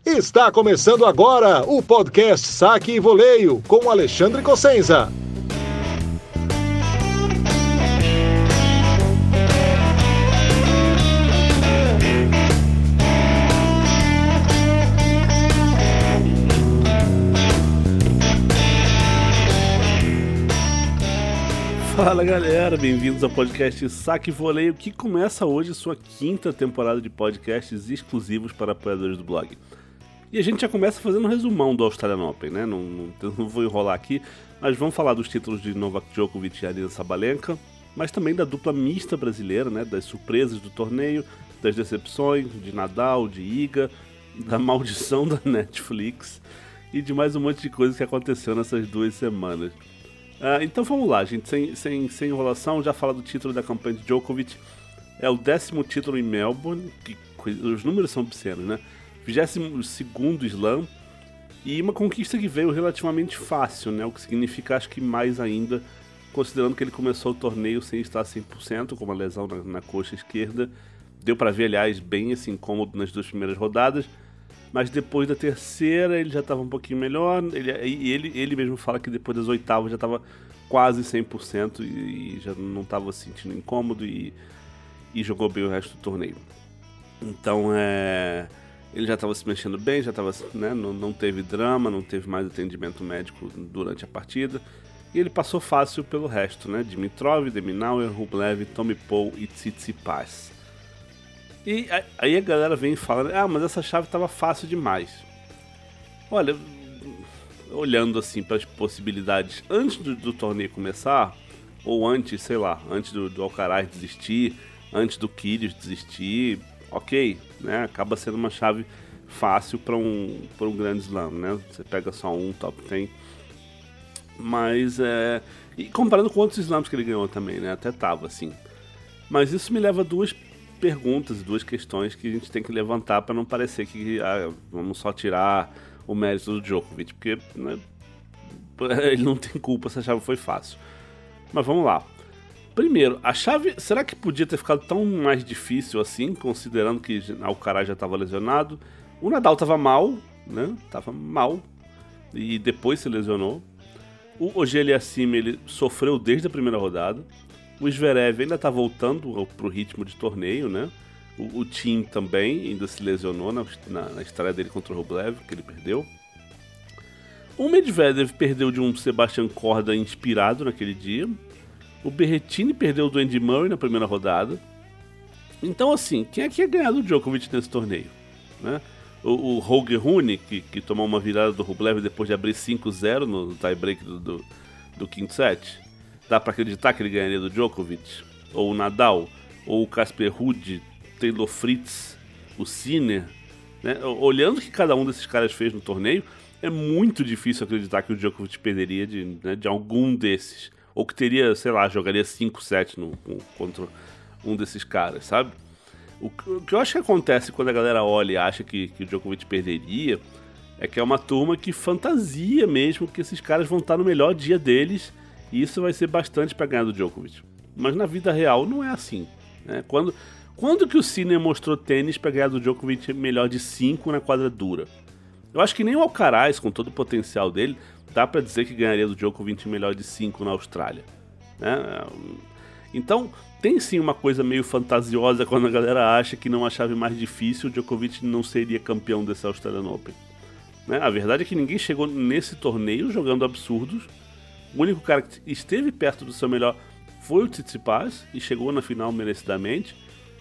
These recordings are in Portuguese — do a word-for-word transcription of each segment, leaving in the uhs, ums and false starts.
Está começando agora o podcast Saque e Voleio com Alexandre Cossenza. Fala galera, bem-vindos ao podcast Saque e Voleio, que começa hoje sua quinta temporada de podcasts exclusivos para apoiadores do blog. E a gente já começa fazendo um resumão do Australian Open, né? Não, não, não vou enrolar aqui, mas vamos falar dos títulos de Novak Djokovic e Aryna Sabalenka, mas também da dupla mista brasileira, né? Das surpresas do torneio, das decepções de Nadal, de Iga, da maldição da Netflix e de mais um monte de coisa que aconteceu nessas duas semanas. Uh, então vamos lá, gente, sem, sem, sem enrolação, já fala do título da campanha de Djokovic. É o décimo título em Melbourne, que, os números são obscenos, né? vigésimo segundo Slam, e uma conquista que veio relativamente fácil, né? O que significa, acho que mais ainda, considerando que ele começou o torneio sem estar cem por cento, com uma lesão na, na coxa esquerda. Deu para ver, aliás, bem assim, incômodo nas duas primeiras rodadas. Mas depois da terceira ele já estava um pouquinho melhor, ele, ele, ele mesmo fala que depois das oitavas já estava quase cem por cento e, e já não estava se sentindo incômodo e, e jogou bem o resto do torneio. Então é, ele já estava se mexendo bem, já estava, né, não, não teve drama, não teve mais atendimento médico durante a partida. E ele passou fácil pelo resto, né? Dimitrov, de Minaur, Rublev, Tommy Paul e Tsitsipas. E aí a galera vem e fala, ah, mas essa chave estava fácil demais. Olha, olhando assim para as possibilidades antes do, do torneio começar, ou antes, sei lá, antes do, do Alcaraz desistir, antes do Kyrgios desistir, ok, né? Acaba sendo uma chave fácil para um, para um grande slam, né? Você pega só um top dez. Mas, é... e comparando com outros slams que ele ganhou também, né? Até tava assim. Mas isso me leva a duas perguntas, duas questões que a gente tem que levantar para não parecer que ah, vamos só tirar o mérito do Djokovic, porque, né, ele não tem culpa se a chave foi fácil. Mas vamos lá. Primeiro, a chave, será que podia ter ficado tão mais difícil assim, considerando que Alcaraz já estava lesionado? O Nadal estava mal, né? Tava mal e depois se lesionou. O Auger-Aliassime, ele sofreu desde a primeira rodada. O Zverev ainda tá voltando pro ritmo de torneio, né? O, o Thiem também ainda se lesionou na, na, na estreia dele contra o Rublev, que ele perdeu. O Medvedev perdeu de um Sebastian Korda inspirado naquele dia. O Berrettini perdeu do Andy Murray na primeira rodada. Então, assim, quem é que ia ganhar do Djokovic nesse torneio? Né? O, o Holger Rune, que, que tomou uma virada do Rublev depois de abrir cinco a zero no tie-break do, do, do quinto set. Dá pra acreditar que ele ganharia do Djokovic? Ou o Nadal? Ou o Casper Ruud, Taylor Fritz, o Sinner? Né? Olhando o que cada um desses caras fez no torneio, é muito difícil acreditar que o Djokovic perderia de, né, de algum desses. Ou que teria, sei lá, jogaria cinco sete no, contra um desses caras, sabe? O, o que eu acho que acontece quando a galera olha e acha que, que o Djokovic perderia é que é uma turma que fantasia mesmo que esses caras vão estar no melhor dia deles. E isso vai ser bastante para ganhar do Djokovic. Mas na vida real não é assim, né? Quando, quando que o Sinner mostrou tênis para ganhar do Djokovic melhor de cinco na quadra dura? Eu acho que nem o Alcaraz, com todo o potencial dele, dá para dizer que ganharia do Djokovic melhor de cinco na Austrália, né? Então, tem sim uma coisa meio fantasiosa quando a galera acha que numa chave mais difícil o Djokovic não seria campeão desse Australian Open, né? A verdade é que ninguém chegou nesse torneio jogando absurdos. O único cara que esteve perto do seu melhor foi o Tsitsipas e chegou na final merecidamente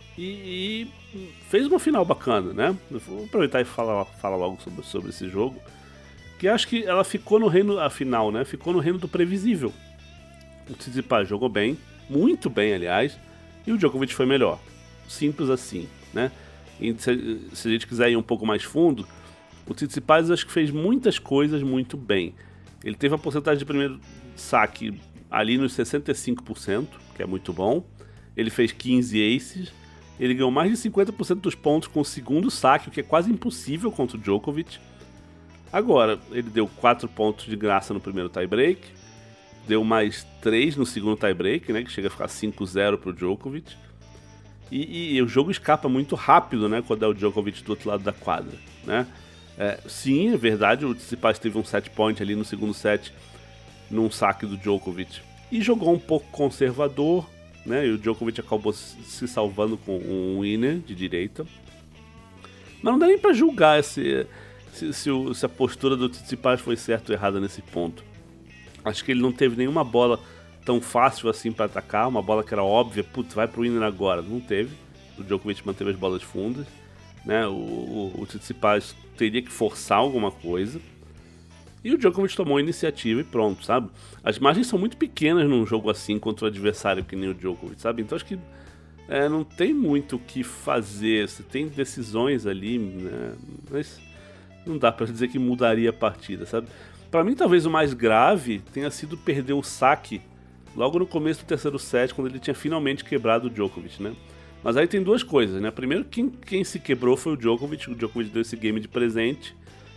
e, e fez uma final bacana, né? Vou aproveitar e falar, falar logo sobre, sobre esse jogo, que acho que ela ficou no reino, a final, né? Ficou no reino do previsível. O Tsitsipas jogou bem, muito bem, aliás, e o Djokovic foi melhor. Simples assim, né? E se, se a gente quiser ir um pouco mais fundo, o Tsitsipas acho que fez muitas coisas muito bem. Ele teve a porcentagem de primeiro saque ali nos sessenta e cinco por cento, que é muito bom. Ele fez quinze aces. Ele ganhou mais de cinquenta por cento dos pontos com o segundo saque, o que é quase impossível contra o Djokovic. Agora, ele deu quatro pontos de graça no primeiro tie-break. Deu mais três no segundo tie-break, né, que chega a ficar cinco a zero para o Djokovic. E, e, e o jogo escapa muito rápido, né, quando é o Djokovic do outro lado da quadra, né? É, sim, é verdade, o Tsitsipas teve um set point ali no segundo set, num saque do Djokovic. E jogou um pouco conservador, né? E o Djokovic acabou se salvando com um winner de direita. Mas não dá nem pra julgar esse, se, se, o, se a postura do Tsitsipas foi certa ou errada nesse ponto. Acho que ele não teve nenhuma bola tão fácil assim pra atacar, uma bola que era óbvia, putz, vai pro winner agora. Não teve. O Djokovic manteve as bolas fundas, né? O, o, o Tsitsipas teria que forçar alguma coisa. E o Djokovic tomou a iniciativa e pronto, sabe? As margens são muito pequenas num jogo assim contra o adversário que nem o Djokovic, sabe? Então acho que é, não tem muito o que fazer. Você tem decisões ali, né? Mas não dá pra dizer que mudaria a partida, sabe? Pra mim, talvez o mais grave tenha sido perder o saque logo no começo do terceiro set, quando ele tinha finalmente quebrado o Djokovic, né? Mas aí tem duas coisas, né? Primeiro, quem, quem se quebrou foi o Djokovic. O Djokovic deu esse game de presente.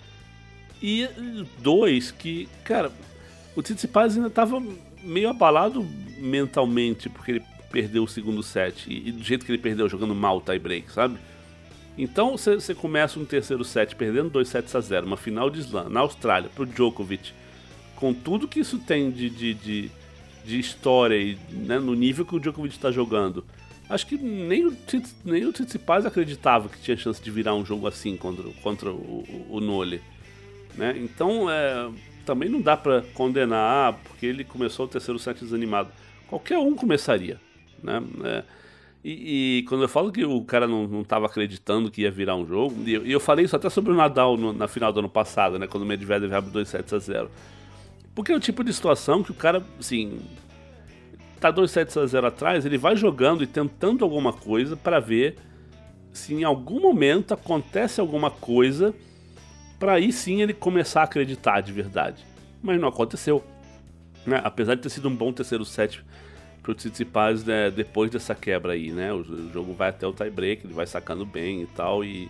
E dois, que, cara, o Tsitsipas ainda tava meio abalado mentalmente, porque ele perdeu o segundo set. E, e do jeito que ele perdeu, jogando mal o tie-break, sabe? Então você começa um terceiro set perdendo dois sets a zero, uma final de slam na Austrália, pro Djokovic, com tudo que isso tem de, de, de, de história e, né, no nível que o Djokovic tá jogando. Acho que nem o, nem o Tsitsipas acreditava que tinha chance de virar um jogo assim contra, contra o, o, o Nole. Né? Então, é, também não dá pra condenar, ah, porque ele começou o terceiro set desanimado. Qualquer um começaria, né? É, e, e quando eu falo que o cara não, não tava acreditando que ia virar um jogo, e eu, e eu falei isso até sobre o Nadal no, na final do ano passado, né? Quando o Medvedev abre dois sets a zero. Porque é o tipo de situação que o cara, assim, tá dois sets a zero atrás, ele vai jogando e tentando alguma coisa pra ver se em algum momento acontece alguma coisa para aí sim ele começar a acreditar de verdade. Mas não aconteceu, né? Apesar de ter sido um bom terceiro set pro Tsitsipas, né, depois dessa quebra aí, né? O, o jogo vai até o tie-break, ele vai sacando bem e tal, e,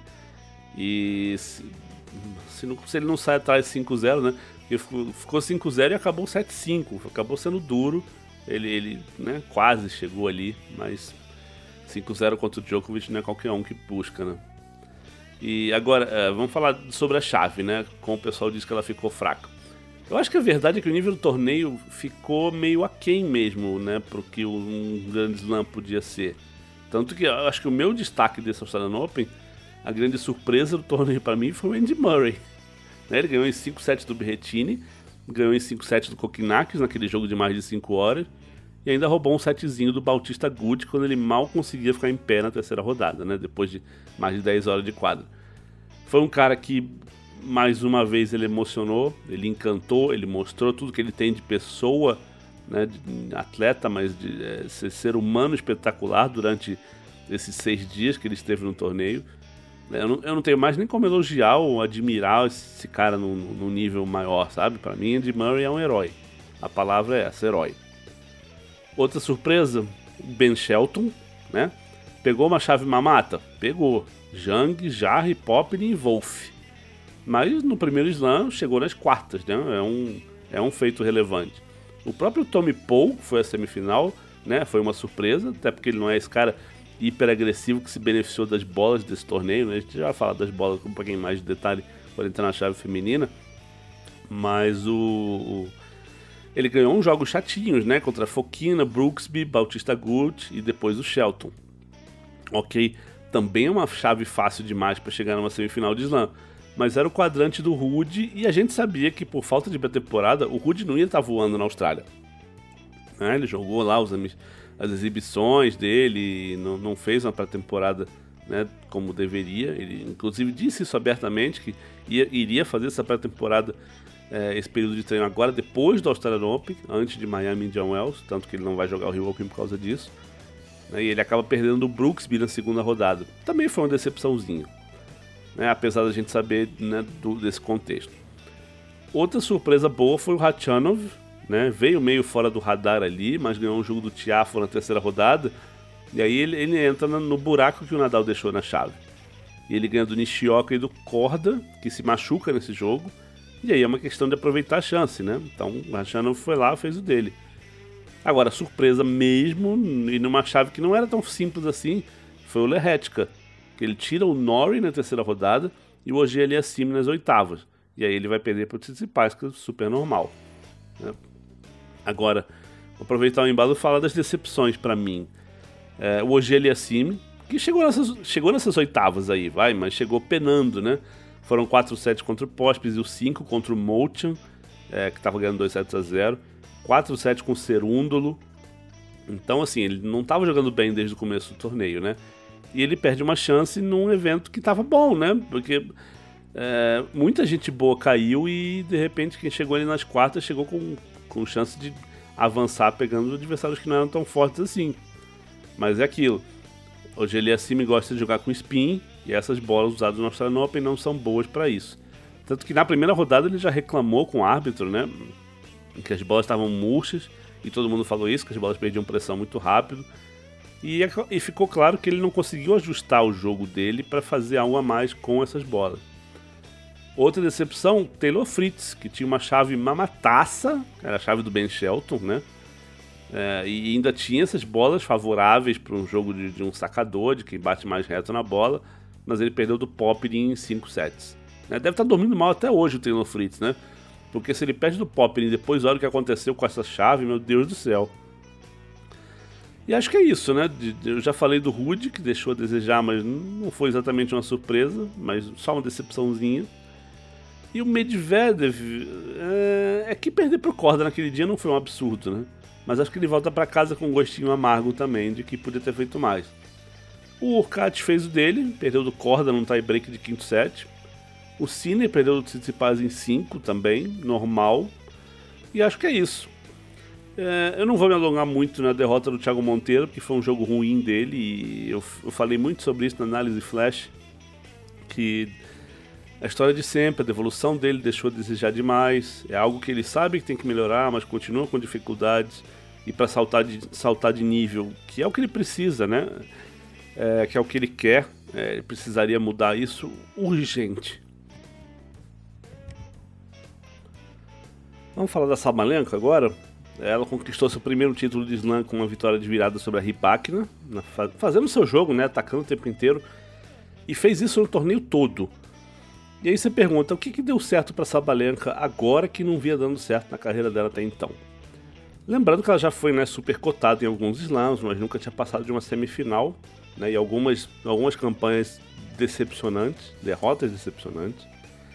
e se, se, não, se ele não sai atrás cinco a zero, né? Porque ficou, ficou cinco a zero e acabou sete a cinco, acabou sendo duro, ele, ele né, quase chegou ali, mas cinco a zero contra o Djokovic não é qualquer um que busca, né? E agora, uh, vamos falar sobre a chave, né? Como o pessoal diz que ela ficou fraca. Eu acho que a verdade é que o nível do torneio ficou meio aquém mesmo, né? Pro que um grande slam podia ser. Tanto que eu acho que o meu destaque desse Australian Open, a grande surpresa do torneio para mim foi o Andy Murray. Né? Ele ganhou em cinco sets do Berrettini, ganhou em cinco sets do Kokkinakis, naquele jogo de mais de cinco horas, e ainda roubou um setzinho do Bautista Agut quando ele mal conseguia ficar em pé na terceira rodada, né? Depois de mais de dez horas de quadro. Foi um cara que, mais uma vez, ele emocionou, ele encantou, ele mostrou tudo que ele tem de pessoa, né, de atleta, mas de é, ser, ser humano espetacular durante esses seis dias que ele esteve no torneio. Eu não, eu não tenho mais nem como elogiar ou admirar esse cara num, num nível maior, sabe? Para mim, Andy Murray é um herói. A palavra é essa, herói. Outra surpresa, Ben Shelton, né? Pegou uma chave mamata? Pegou. Zhang, Jarry, Popyrin e Wolff. Mas no primeiro slam chegou nas quartas, né? É um, é um feito relevante. O próprio Tommy Paul foi a semifinal, né? Foi uma surpresa, até porque ele não é esse cara hiper agressivo que se beneficiou das bolas desse torneio, né? A gente já vai falar das bolas com um pouquinho mais de detalhe quando entrar na chave feminina. Mas o, o ele ganhou uns jogos chatinhos, né? Contra Fokina, Brooksby, Bautista Agut e depois o Shelton. Ok, também é uma chave fácil demais para chegar numa semifinal de slam, mas era o quadrante do Ruud e a gente sabia que por falta de pré-temporada o Ruud não ia estar voando na Austrália. Né? Ele jogou lá os, as exibições dele, não, não fez uma pré-temporada, né, como deveria. Ele inclusive disse isso abertamente, que ia, iria fazer essa pré-temporada, é, esse período de treino agora depois do Australian Open, antes de Miami e Indian Wells, tanto que ele não vai jogar o Rio Open por causa disso. E ele acaba perdendo o Brooksby na segunda rodada. Também foi uma decepçãozinha, né? Apesar da gente saber, né, do, desse contexto. Outra surpresa boa foi o Khachanov, né? Veio meio fora do radar ali, mas ganhou um jogo do Tiafoe na terceira rodada. E aí ele, ele entra no buraco que o Nadal deixou na chave. E ele ganha do Nishioka e do Korda, que se machuca nesse jogo. E aí é uma questão de aproveitar a chance, né? Então o Khachanov foi lá, fez o dele. Agora, surpresa mesmo, e numa chave que não era tão simples assim, foi o Lehetka, que ele tira o Norrie na terceira rodada e o Ogier ali acima nas oitavas. E aí ele vai perder para o Tsitsipas, que é super normal, né? Agora, vou aproveitar o embalo e falar das decepções para mim. É, o Ogier ali acima, que chegou nessas, chegou nessas oitavas aí, vai, mas chegou penando, né? Foram quatro sets contra o Pospisil e o cinco contra o Molchan, é, que estava ganhando dois sets a zero. quatro sets com o Cerúndolo. Então, assim, ele não estava jogando bem desde o começo do torneio, né? E ele perde uma chance num evento que estava bom, né? Porque é, muita gente boa caiu e, de repente, quem chegou ali nas quartas chegou com, com chance de avançar pegando adversários que não eram tão fortes assim. Mas é aquilo. Hoje ele acima gosta de jogar com spin e essas bolas usadas no Australian Open não são boas para isso. Tanto que na primeira rodada ele já reclamou com o árbitro, né? Que as bolas estavam murchas e todo mundo falou isso, que as bolas perdiam pressão muito rápido. E, e ficou claro que ele não conseguiu ajustar o jogo dele para fazer algo a mais com essas bolas. Outra decepção, Taylor Fritz, que tinha uma chave mamataça, era a chave do Ben Shelton, né? É, e ainda tinha essas bolas favoráveis para um jogo de, de um sacador, de quem bate mais reto na bola, mas ele perdeu do Popyrin em cinco sets. Né? Deve estar dormindo mal até hoje o Taylor Fritz, né? Porque se ele perde do Popyrin e depois olha o que aconteceu com essa chave, meu Deus do céu. E acho que é isso, né? Eu já falei do Ruud, que deixou a desejar, mas não foi exatamente uma surpresa, mas só uma decepçãozinha. E o Medvedev, é, é que perder pro Korda naquele dia não foi um absurdo, né? Mas acho que ele volta para casa com um gostinho amargo também, de que podia ter feito mais. O Hurkacz fez o dele, perdeu do Korda num tie-break de quinto set. O Sinner perdeu do Tsitsipas em cinco também, normal. E acho que é isso. É, eu não vou me alongar muito na derrota do Thiago Monteiro, porque foi um jogo ruim dele, e eu, eu falei muito sobre isso na análise flash, que a história de sempre, a devolução dele deixou a desejar demais, é algo que ele sabe que tem que melhorar, mas continua com dificuldades, e para saltar de, saltar de nível, que é o que ele precisa, né? É, que é o que ele quer, é, ele precisaria mudar isso urgente. Vamos falar da Sabalenka agora? Ela conquistou seu primeiro título de slam com uma vitória de virada sobre a Rybakina, fazendo seu jogo, né, atacando o tempo inteiro, e fez isso no torneio todo. E aí você pergunta, o que, que deu certo para Sabalenka agora que não via dando certo na carreira dela até então? Lembrando que ela já foi, né, super cotada em alguns slams, mas nunca tinha passado de uma semifinal, né, e algumas, algumas campanhas decepcionantes, derrotas decepcionantes.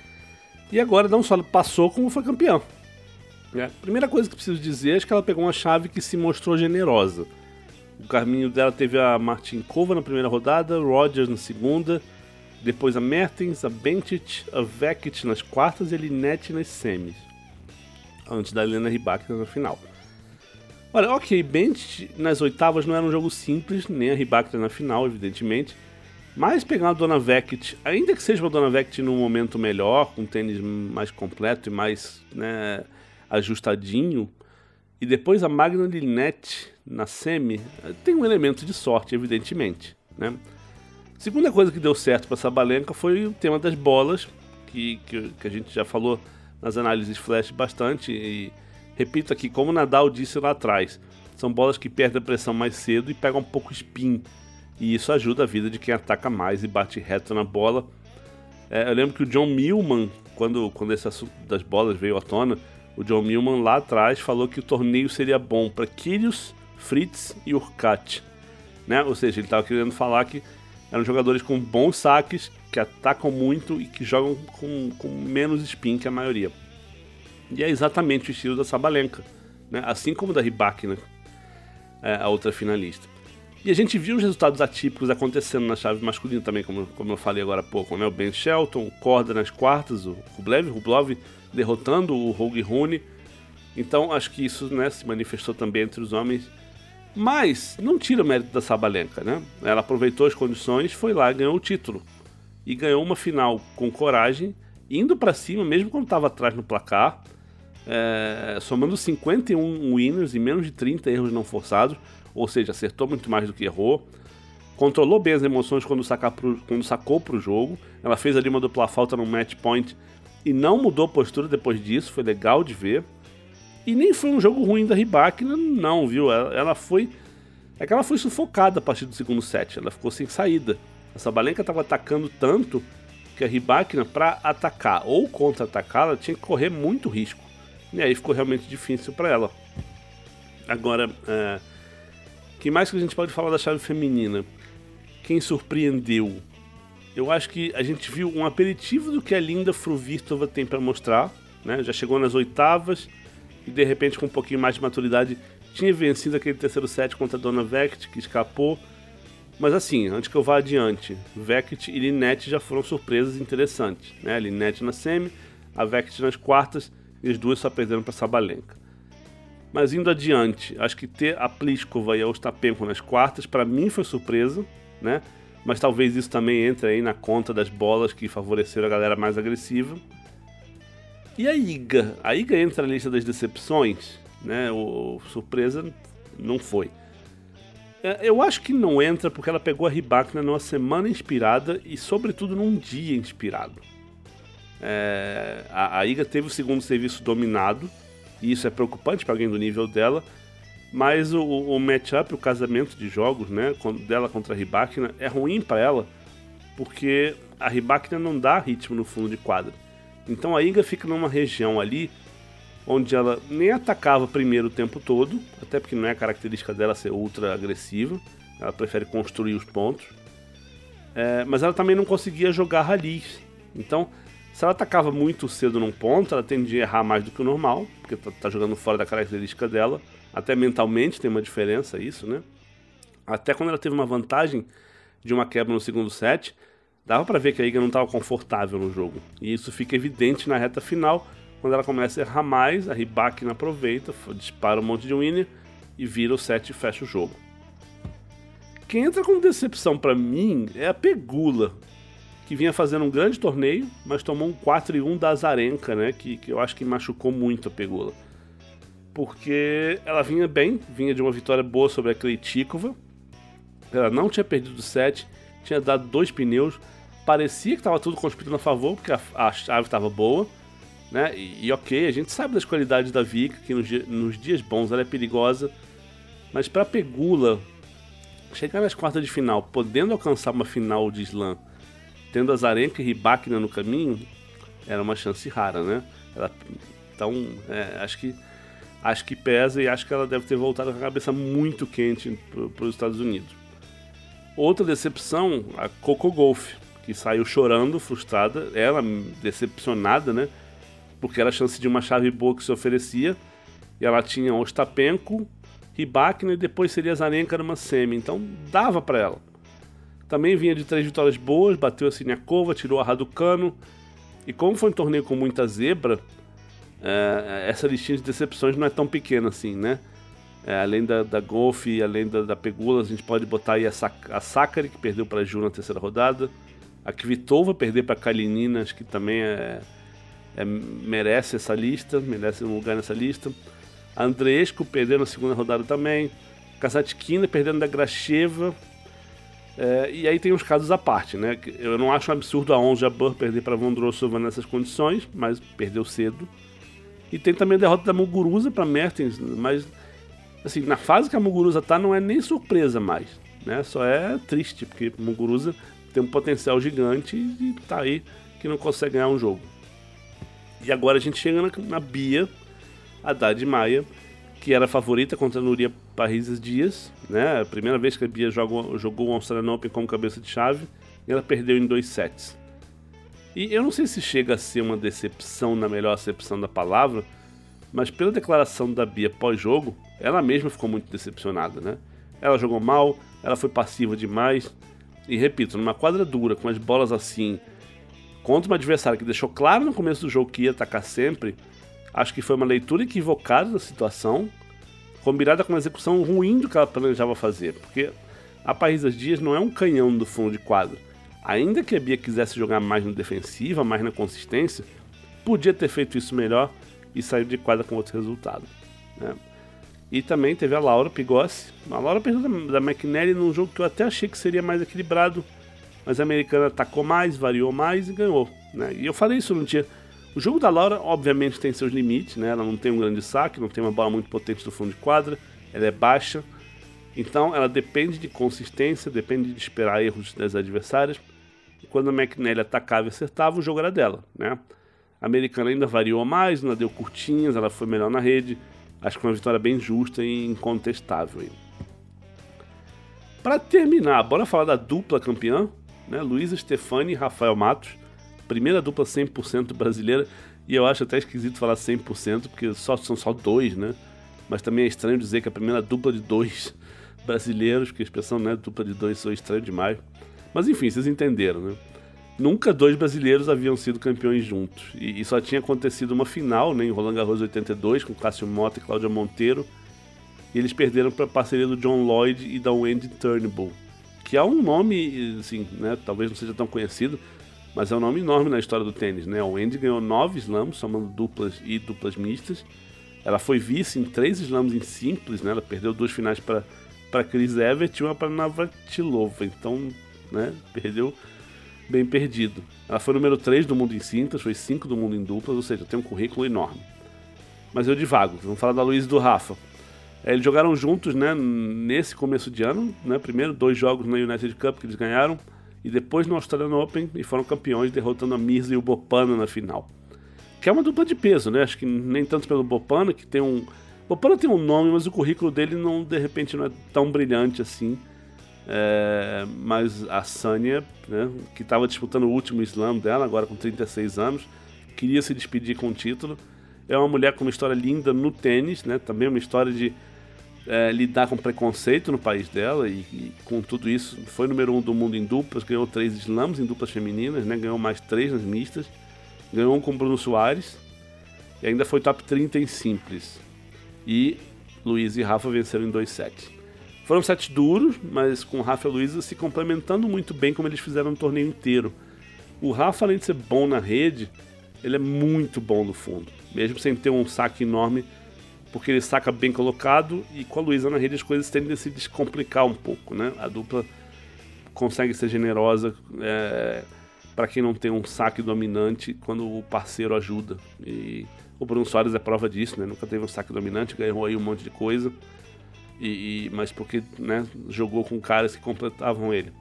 E agora não só passou, como foi campeã. É. Primeira coisa que preciso dizer é que ela pegou uma chave que se mostrou generosa. O caminho dela teve a Martincova na primeira rodada, Rogers na segunda, depois a Mertens, a Bencic, a Vekic nas quartas e a Linette nas semis, antes da Helena Rybakina na final. Olha, ok, Bencic nas oitavas não era um jogo simples, nem a Rybakina na final, evidentemente, mas pegar uma Dona Vekic, ainda que seja uma Dona Vekic num momento melhor, com um tênis mais completo e mais, né, ajustadinho, e depois a Magna Linette na semi, tem um elemento de sorte, evidentemente, né? Segunda coisa que deu certo para Sabalenka foi o tema das bolas, que, que, que a gente já falou nas análises flash bastante, e repito aqui, como o Nadal disse lá atrás, são bolas que perdem a pressão mais cedo e pegam um pouco spin, e isso ajuda a vida de quem ataca mais e bate reto na bola. É, eu lembro que o John Millman, quando, quando esse assunto das bolas veio à tona, o John Millman lá atrás falou que o torneio seria bom para Kyrgios, Fritz e Hurkacz, né? Ou seja, ele estava querendo falar que eram jogadores com bons saques, que atacam muito e que jogam com, com menos spin que a maioria. E é exatamente o estilo da Sabalenka, né? Assim como da Rybakina, é, a outra finalista. E a gente viu os resultados atípicos acontecendo na chave masculina também, como, como eu falei agora há pouco, né? O Ben Shelton, o Korda nas quartas, o Rublev, Rublev derrotando o Rogue Rune. Então acho que isso, né, se manifestou também entre os homens. Mas não tira o mérito da Sabalenka, né? Ela aproveitou as condições, foi lá e ganhou o título. E ganhou uma final com coragem, indo para cima, mesmo quando estava atrás no placar, é, somando cinquenta e um winners e menos de trinta erros não forçados, ou seja, acertou muito mais do que errou. Controlou bem as emoções quando, pro, quando sacou para o jogo. Ela fez ali uma dupla falta no match point e não mudou postura depois disso, foi legal de ver. E nem foi um jogo ruim da Rybakina, não, viu? Ela, ela foi... É que ela foi sufocada a partir do segundo set, ela ficou sem saída. A Sabalenka estava atacando tanto que a Rybakina, para atacar ou contra-atacar, ela tinha que correr muito risco. E aí ficou realmente difícil para ela. Agora, é, que mais que a gente pode falar da chave feminina? Quem surpreendeu? Eu acho que a gente viu um aperitivo do que a Linda Fruhvirtova tem para mostrar, né? Já chegou nas oitavas e de repente com um pouquinho mais de maturidade tinha vencido aquele terceiro set contra a Dona Vekic, que escapou. Mas assim, antes que eu vá adiante, Vekic e Linette já foram surpresas interessantes, né? A Linette na semi, a Vekic nas quartas e as duas só perderam para Sabalenka. Mas indo adiante, acho que ter a Pliskova e a Ostapenko nas quartas para mim foi surpresa, né? Mas talvez isso também entre aí na conta das bolas que favoreceram a galera mais agressiva. E a Iga? A Iga entra na lista das decepções, né? O, surpresa não foi. É, eu acho que não entra porque ela pegou a Rybakina numa semana inspirada e sobretudo num dia inspirado. É, a, a Iga teve o segundo serviço dominado, e isso é preocupante para alguém do nível dela. Mas o, o matchup, o casamento de jogos, né, dela contra a Rybakina é ruim para ela, porque a Rybakina não dá ritmo no fundo de quadra. Então a Iga fica numa região ali onde ela nem atacava primeiro o tempo todo, até porque não é a característica dela ser ultra agressiva, ela prefere construir os pontos. É, mas ela também não conseguia jogar rallies. Então, se ela atacava muito cedo num ponto, ela tendia a errar mais do que o normal, porque tá, tá jogando fora da característica dela. Até mentalmente tem uma diferença isso, né? Até quando ela teve uma vantagem de uma quebra no segundo set, dava pra ver que a Iga não estava confortável no jogo. E isso fica evidente na reta final, quando ela começa a errar mais, a Rybakina aproveita, dispara um monte de winner e vira o set e fecha o jogo. Quem entra com decepção pra mim é a Pegula, que vinha fazendo um grande torneio, mas tomou um quatro a um da Azarenka, né? Que, que eu acho que machucou muito a Pegula. Porque ela vinha bem, vinha de uma vitória boa sobre a Krejcikova, ela não tinha perdido o set, tinha dado dois pneus, parecia que estava tudo conspirando a favor, porque a, a chave estava boa, né? E, e ok, a gente sabe das qualidades da Vika, que nos, nos dias bons ela é perigosa, mas para Pegula chegar nas quartas de final, podendo alcançar uma final de slam, tendo a Azarenka e Rybakina no caminho, era uma chance rara, né? Ela, então, é, acho que Acho que pesa e acho que ela deve ter voltado com a cabeça muito quente para os Estados Unidos. Outra decepção, a Coco Gauff, que saiu chorando, frustrada, ela decepcionada, né? Porque era a chance de uma chave boa que se oferecia. E ela tinha Ostapenko, Rybakina e depois seria Azarenka numa semi. Então dava para ela. Também vinha de três vitórias boas, bateu a Siniakova, tirou a Raducanu. E como foi um torneio com muita zebra, É, essa listinha de decepções não é tão pequena assim, né? É, além da, da Gauff e além da, da Pegula, a gente pode botar aí a, Sak- a Sakkari, que perdeu para a Ju na terceira rodada. A Kvitova perder para a Kalinina, acho que também é, é, merece essa lista, merece um lugar nessa lista. A Andreescu perdeu na segunda rodada também. Kasatkina perdendo da Gracheva. É, e aí tem uns casos à parte, né? Eu não acho um absurdo a Ons Jabeur perder para a Vondrousova nessas condições, mas perdeu cedo. E tem também a derrota da Muguruza para Mertens, mas assim, na fase que a Muguruza tá, não é nem surpresa mais, né? Só é triste, porque a Muguruza tem um potencial gigante e tá aí que não consegue ganhar um jogo. E agora a gente chega na, na Bia Haddad Maia, que era a favorita contra a Núria Parrizas Dias, né? A primeira vez que a Bia jogou, jogou o Australian Open como cabeça de chave, e ela perdeu em dois sets. E eu não sei se chega a ser uma decepção na melhor acepção da palavra, mas pela declaração da Bia pós-jogo, ela mesma ficou muito decepcionada, né? Ela jogou mal, ela foi passiva demais, e repito, numa quadra dura, com as bolas assim, contra uma adversária que deixou claro no começo do jogo que ia atacar sempre, acho que foi uma leitura equivocada da situação, combinada com uma execução ruim do que ela planejava fazer, porque a Parrizas Dias não é um canhão do fundo de quadra. Ainda que a Bia quisesse jogar mais na defensiva, mais na consistência, podia ter feito isso melhor e sair de quadra com outro resultado, né? E também teve a Laura Pigossi. A Laura perdeu da, da McNally num jogo que eu até achei que seria mais equilibrado, mas a americana atacou mais, variou mais e ganhou, né? E eu falei isso no dia. O jogo da Laura, obviamente, tem seus limites, né? Ela não tem um grande saque, não tem uma bola muito potente do fundo de quadra, ela é baixa, então ela depende de consistência, depende de esperar erros das adversárias. e quando a McNally atacava e acertava, o jogo era dela, né? A americana ainda variou mais, ainda deu curtinhas, ela foi melhor na rede. Acho que foi uma vitória bem justa e incontestável. Para terminar, bora falar da dupla campeã, né? Luísa Stefani e Rafael Matos. Primeira dupla cem por cento brasileira. E eu acho até esquisito falar cem por cento, porque só, são só dois, né? Mas também é estranho dizer que a primeira dupla de dois brasileiros, porque a expressão, né, dupla de dois soa estranho demais. Mas enfim, vocês entenderam, né? Nunca dois brasileiros haviam sido campeões juntos. E, e só tinha acontecido uma final, né, em Roland Garros oitenta e dois, com Cássio Mota e Cláudia Monteiro. E eles perderam para a parceria do John Lloyd e da Wendy Turnbull, que é um nome, assim, né, talvez não seja tão conhecido, mas é um nome enorme na história do tênis, né? A Wendy ganhou nove slams, somando duplas e duplas mistas. Ela foi vice em três slams em simples, né? Ela perdeu duas finais para para Chris Evert e uma para Navratilova. Então, né, perdeu bem perdido. Ela foi número três do mundo em simples, foi cinco do mundo em duplas, ou seja, tem um currículo enorme. Mas eu divago, vamos falar da Luísa e do Rafa. É, eles jogaram juntos, né, nesse começo de ano, né? Primeiro dois jogos na United Cup que eles ganharam, e depois no Australian Open, e foram campeões, derrotando a Mirza e o Bopanna na final. Que é uma dupla de peso, né? Acho que nem tanto pelo Bopanna, que tem um... Bopanna tem um nome, mas o currículo dele não, de repente, não é tão brilhante assim. É... Mas a Sânia, né, que estava disputando o último slam dela, agora com trinta e seis anos, queria se despedir com o título. É uma mulher com uma história linda no tênis, né? Também uma história de é, lidar com preconceito no país dela, e, e com tudo isso foi número um do mundo em duplas, ganhou três slams em duplas femininas, né? Ganhou mais três nas mistas, ganhou um com Bruno Soares e ainda foi top trinta em simples. E Luísa e Rafa venceram em dois sets. Foram sets duros, mas com Rafa e Luísa se complementando muito bem, como eles fizeram no torneio inteiro. O Rafa, além de ser bom na rede, ele é muito bom no fundo, mesmo sem ter um saque enorme, porque ele saca bem colocado, e com a Luísa na rede as coisas tendem a se descomplicar um pouco, né? A dupla consegue ser generosa é, para quem não tem um saque dominante quando o parceiro ajuda. E o Bruno Soares é prova disso, né? Nunca teve um saque dominante, ganhou aí um monte de coisa, e, e, mas porque, né, jogou com caras que completavam ele.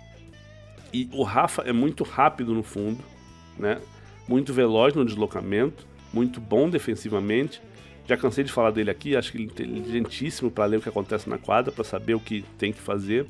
E o Rafa é muito rápido no fundo, né? Muito veloz no deslocamento, muito bom defensivamente. Já cansei de falar dele aqui, acho que ele é inteligentíssimo para ler o que acontece na quadra, para saber o que tem que fazer.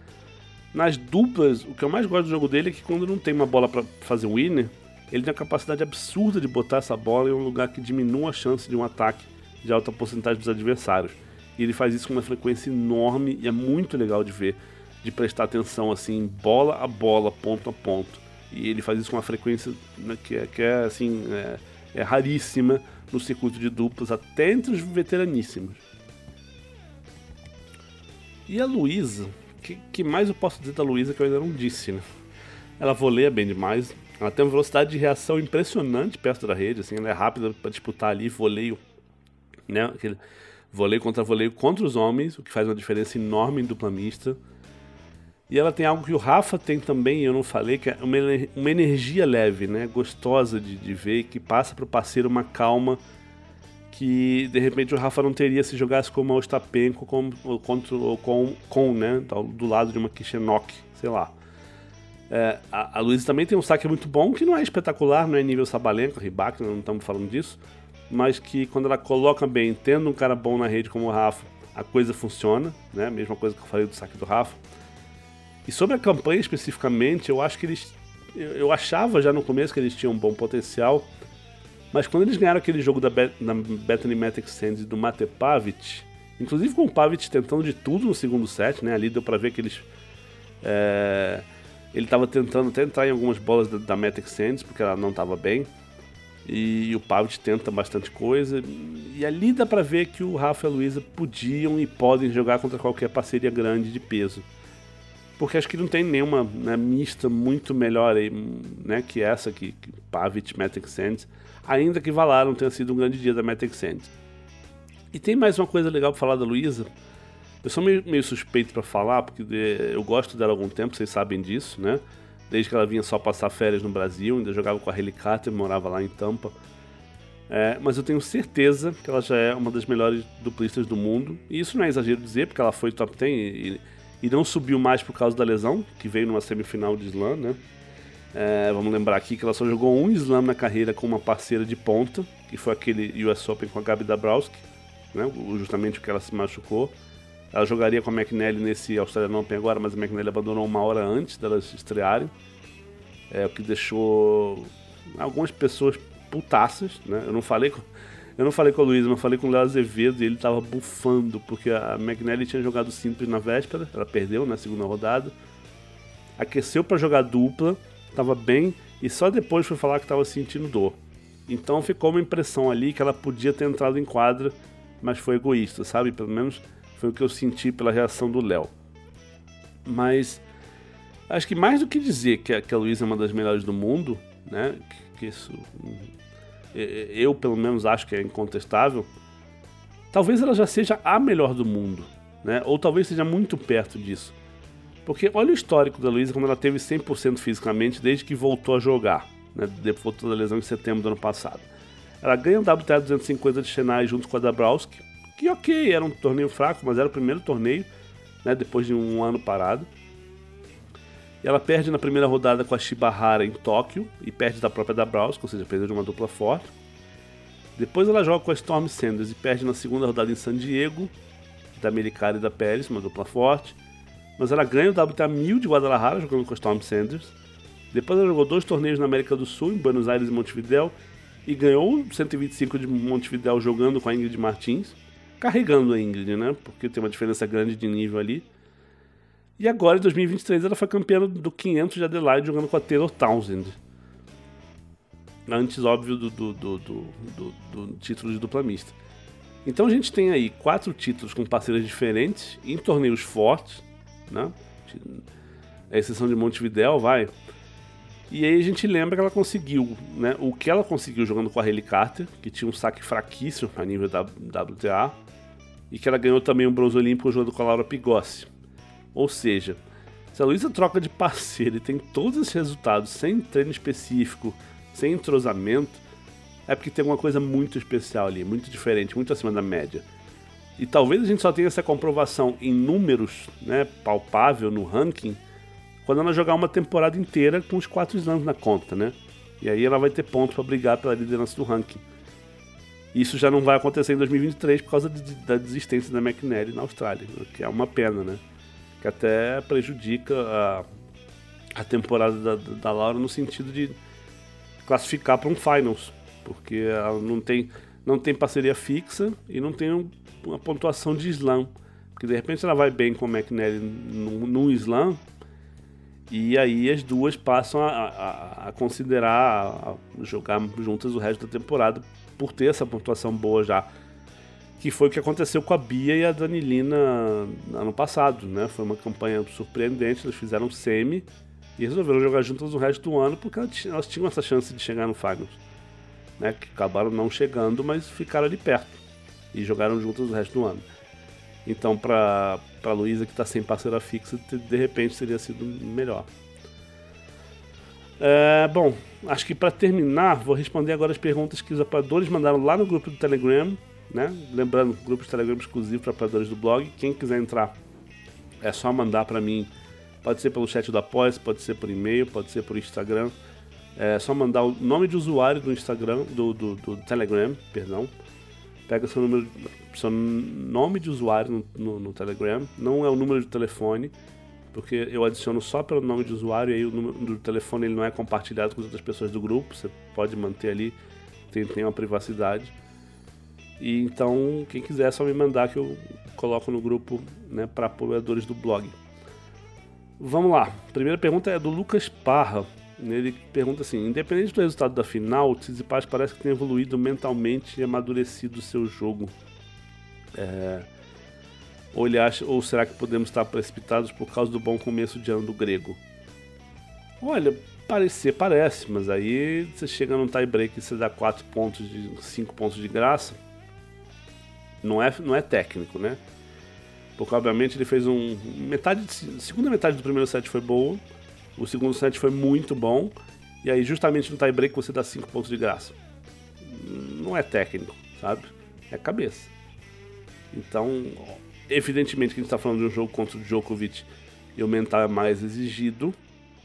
Nas duplas, o que eu mais gosto do jogo dele é que quando não tem uma bola para fazer um winner, ele tem a capacidade absurda de botar essa bola em um lugar que diminua a chance de um ataque de alta porcentagem dos adversários. E ele faz isso com uma frequência enorme e é muito legal de ver, de prestar atenção assim, bola a bola, ponto a ponto. E ele faz isso com uma frequência, né, que, é, que é, assim, é, é raríssima no circuito de duplas, até entre os veteraníssimos. E a Luísa, o que, que mais eu posso dizer da Luísa que eu ainda não disse, né? Ela voleia bem demais, ela tem uma velocidade de reação impressionante perto da rede, assim, ela é rápida para disputar ali voleio, né? Aquele voleio contra voleio contra os homens, o que faz uma diferença enorme em dupla mista. E ela tem algo que o Rafa tem também, eu não falei, que é uma, uma energia leve, né? Gostosa de, de ver, que passa para o parceiro uma calma que, de repente, o Rafa não teria se jogasse com uma Ostapenko com, ou, contra, ou com, com, né? Do lado de uma Kishenok, sei lá. É, a, a Luísa também tem um saque muito bom, que não é espetacular, não é nível Sabalenka, Rybak, não estamos falando disso, mas que quando ela coloca bem, tendo um cara bom na rede como o Rafa, a coisa funciona, né? Mesma coisa que eu falei do saque do Rafa. E sobre a campanha especificamente, eu acho que eles... Eu achava já no começo que eles tinham um bom potencial, mas quando eles ganharam aquele jogo da, Bet, da Bethany Matek Sands e do Mate Pavic, inclusive com o Pavic tentando de tudo no segundo set, né? Ali deu pra ver que eles... É, ele estava tentando até entrar em algumas bolas da, da Matek Sands, porque ela não estava bem, e, e o Pavic tenta bastante coisa, e ali dá pra ver que o Rafa e a Luísa podiam e podem jogar contra qualquer parceria grande de peso. Porque acho que não tem nenhuma, né, mista muito melhor aí, né, que essa que, que Pavic, Matek Sands, ainda que Valar não tenha sido um grande dia da Matek Sands. E tem mais uma coisa legal para falar da Luísa. Eu sou meio, meio suspeito para falar, porque eu gosto dela há algum tempo, vocês sabem disso, né? Desde que ela vinha só passar férias no Brasil, ainda jogava com a Hailey Carter, morava lá em Tampa. É, mas eu tenho certeza que ela já é uma das melhores duplistas do mundo. E isso não é exagero dizer, porque ela foi top dez e... e não subiu mais por causa da lesão, que veio numa semifinal de slam, né? É, vamos lembrar aqui que ela só jogou um slam na carreira com uma parceira de ponta, que foi aquele U S Open com a Gabi Dabrowski, né, justamente o que ela se machucou. Ela jogaria com a McNally nesse Australian Open agora, mas a McNally abandonou uma hora antes delas estrearem, é, o que deixou algumas pessoas putaças, né? Eu não falei com, eu não falei com a Luísa, mas falei com o Léo Azevedo e ele tava bufando, porque a McNally tinha jogado simples na véspera, ela perdeu na segunda rodada, aqueceu para jogar dupla, tava bem, e só depois foi falar que tava sentindo dor. Então ficou uma impressão ali que ela podia ter entrado em quadra, mas foi egoísta, sabe? Pelo menos foi o que eu senti pela reação do Léo. Mas acho que mais do que dizer que a, que a Luísa é uma das melhores do mundo, né? Que, que isso, eu pelo menos acho que é incontestável. Talvez ela já seja a melhor do mundo, né? Ou talvez seja muito perto disso. Porque olha o histórico da Luísa quando ela teve cem por cento fisicamente desde que voltou a jogar, né? Depois da lesão em setembro do ano passado. Ela ganha o W T A duzentos e cinquenta de Chennai junto com a Dabrowski, que ok, era um torneio fraco, mas era o primeiro torneio, né, depois de um ano parado. E ela perde na primeira rodada com a Shibahara em Tóquio, e perde da própria Dabrowski, ou seja, perdeu de uma dupla forte. Depois ela joga com a Storm Sanders e perde na segunda rodada em San Diego, da Melicari e da Pérez, uma dupla forte. Mas ela ganha o W T A mil de Guadalajara jogando com a Storm Sanders. Depois ela jogou dois torneios na América do Sul, em Buenos Aires e Montevidéu, e ganhou o cento e vinte e cinco de Montevidéu jogando com a Ingrid Martins, carregando a Ingrid, né? Porque tem uma diferença grande de nível ali. E agora, em dois mil e vinte e três, ela foi campeã do quinhentos de Adelaide jogando com a Taylor Townsend. Antes, óbvio, do, do, do, do, do, do título de dupla mista. Então a gente tem aí quatro títulos com parceiras diferentes, em torneios fortes, né? A exceção de Montevidéu, vai. E aí a gente lembra que ela conseguiu, né, o que ela conseguiu jogando com a Hayley Carter, que tinha um saque fraquíssimo a nível da W T A, e que ela ganhou também um bronze olímpico jogando com a Laura Pigossi. Ou seja, se a Luísa troca de parceiro e tem todos esses resultados sem treino específico, sem entrosamento, é porque tem alguma coisa muito especial ali, muito diferente, muito acima da média. E talvez a gente só tenha essa comprovação em números, né, palpável no ranking, quando ela jogar uma temporada inteira com os quatro slams na conta, né? E aí ela vai ter pontos para brigar pela liderança do ranking. Isso já não vai acontecer em dois mil e vinte e três por causa de, da desistência da McNally na Austrália, que é uma pena, né? Que até prejudica a, a temporada da, da Laura no sentido de classificar para um Finals, porque ela não tem, não tem parceria fixa e não tem um, uma pontuação de slam. Porque de repente ela vai bem com a McNally num, num slam, e aí as duas passam a, a, a considerar a jogar juntas o resto da temporada por ter essa pontuação boa já. Que foi o que aconteceu com a Bia e a Danilina ano passado, né? Foi uma campanha surpreendente, elas fizeram semi e resolveram jogar juntas o resto do ano porque elas tinham essa chance de chegar no Finals, né? Que acabaram não chegando, mas ficaram ali perto e jogaram juntas o resto do ano. Então, para a Luísa, que está sem parceira fixa, de repente seria sido melhor. É, bom, acho que para terminar, vou responder agora as perguntas que os apoiadores mandaram lá no grupo do Telegram, né? Lembrando, grupo de Telegram exclusivo para apoiadores do blog. Quem quiser entrar, é só mandar para mim. Pode ser pelo chat do Apoia, pode ser por e-mail, pode ser por Instagram. É só mandar o nome de usuário do Instagram, do, do, do Telegram, perdão. Pega seu número, seu nome de usuário no, no, no Telegram, não é o número de telefone, porque eu adiciono só pelo nome de usuário e aí o número do telefone ele não é compartilhado com as outras pessoas do grupo, você pode manter ali, tem, tem uma privacidade. E então, quem quiser é só me mandar que eu coloco no grupo, né, para apoiadores do blog. Vamos lá, a primeira pergunta é do Lucas Parra. Ele pergunta assim: independente do resultado da final, o Tsitsipas parece que tem evoluído mentalmente e amadurecido o seu jogo. É... Ou, ele acha... Ou será que podemos estar precipitados por causa do bom começo de ano do grego? Olha, parecer parece, mas aí você chega num tie break e você dá quatro pontos, de cinco pontos de graça. Não é, não é técnico, né? Porque obviamente ele fez um... metade, segunda metade do primeiro set foi boa. O segundo set foi muito bom, e aí justamente no tie-break você dá cinco pontos de graça. Não é técnico, sabe? É cabeça. Então, evidentemente que a gente está falando de um jogo contra o Djokovic e o mental é mais exigido,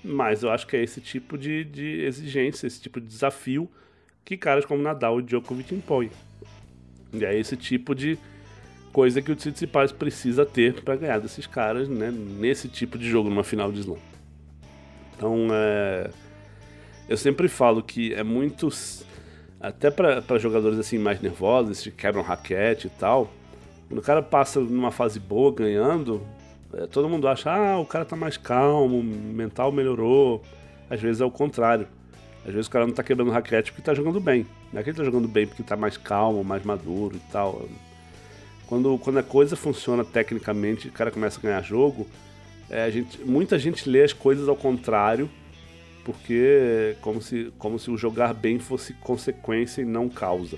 mas eu acho que é esse tipo de, de exigência, esse tipo de desafio que caras como Nadal e Djokovic impõem. E é esse tipo de coisa que o Tsitsipas precisa ter para ganhar desses caras, né, nesse tipo de jogo, numa final de slam. Então, é... eu sempre falo que é muito... Até para jogadores assim mais nervosos, que quebram raquete e tal, quando o cara passa numa fase boa, ganhando, é, todo mundo acha, ah, o cara tá mais calmo, o mental melhorou. Às vezes é o contrário. Às vezes o cara não tá quebrando raquete porque tá jogando bem. Não é que ele tá jogando bem porque tá mais calmo, mais maduro e tal. Quando, quando a coisa funciona tecnicamente, o cara começa a ganhar jogo, é, a gente, muita gente lê as coisas ao contrário, porque como se, como se o jogar bem fosse consequência e não causa.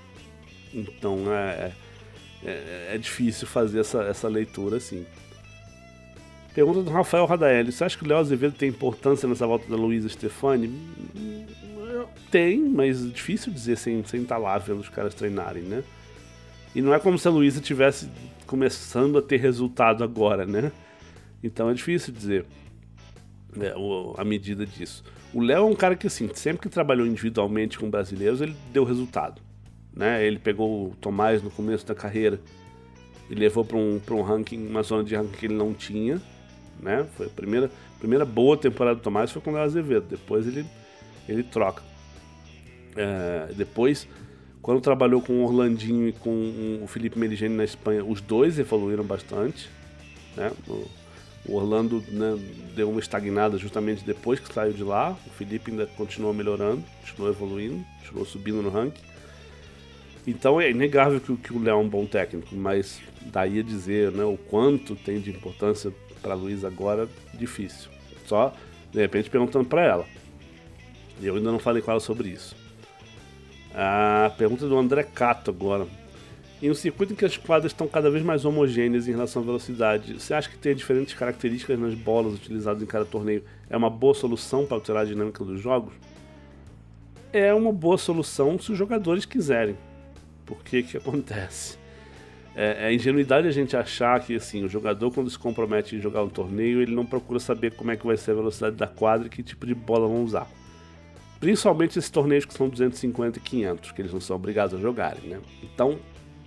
Então é, é, é difícil fazer essa, essa leitura assim. Pergunta do Rafael Radaeli: você acha que o Léo Azevedo tem importância nessa volta da Luísa Stefani? Tem, mas é difícil dizer sem, sem estar lá vendo os caras treinarem, né? E não é como se a Luísa estivesse começando a ter resultado agora, né? Então é difícil dizer É, o, a medida disso. O Léo é um cara que, assim, sempre que trabalhou individualmente com brasileiros, ele deu resultado, né? Ele pegou o Tomás no começo da carreira e levou para um, para um ranking, uma zona de ranking que ele não tinha, né? Foi a primeira, primeira boa temporada do Tomás foi com o Léo Azevedo. Depois ele, ele troca. É, depois, quando trabalhou com o Orlandinho e com o Felipe Meligeni na Espanha, os dois evoluíram bastante, né? O, O Orlando, né, deu uma estagnada justamente depois que saiu de lá. O Felipe ainda continuou melhorando, continuou evoluindo, continuou subindo no ranking. Então é inegável que, que o Léo é um bom técnico, mas daí a dizer, né, o quanto tem de importância para a Luísa agora, difícil. Só, de repente, perguntando para ela. E eu ainda não falei com ela sobre isso. A pergunta do André Cato agora. Em um circuito em que as quadras estão cada vez mais homogêneas em relação à velocidade, você acha que ter diferentes características nas bolas utilizadas em cada torneio é uma boa solução para alterar a dinâmica dos jogos? É uma boa solução se os jogadores quiserem. Porque que acontece? É, é ingenuidade a gente achar que assim, o jogador, quando se compromete em jogar um torneio, ele não procura saber como é que vai ser a velocidade da quadra e que tipo de bola vão usar. Principalmente esses torneios que são duzentos e cinquenta e quinhentos, que eles não são obrigados a jogarem, né? Então,